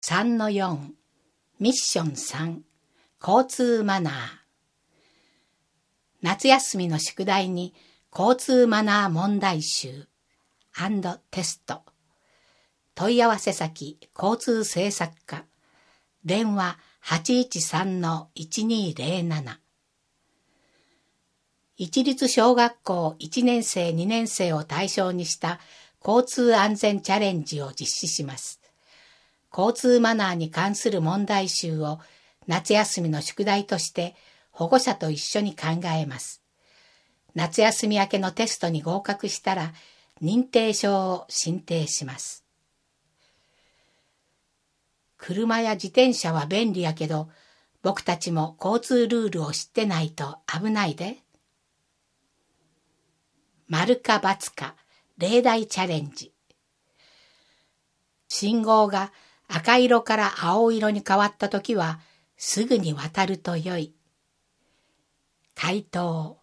3-4 ミッション3交通マナー。夏休みの宿題に交通マナー問題集&テスト。問い合わせ先交通政策課。電話 813-1207。一律小学校1年生2年生を対象にした交通安全チャレンジを実施します。交通マナーに関する問題集を夏休みの宿題として保護者と一緒に考えます。夏休み明けのテストに合格したら認定証を申請します。車や自転車は便利やけど、僕たちも交通ルールを知ってないと危ないで。丸か×か例題チャレンジ。信号が赤色から青色に変わったときはすぐに渡るとよい。回答。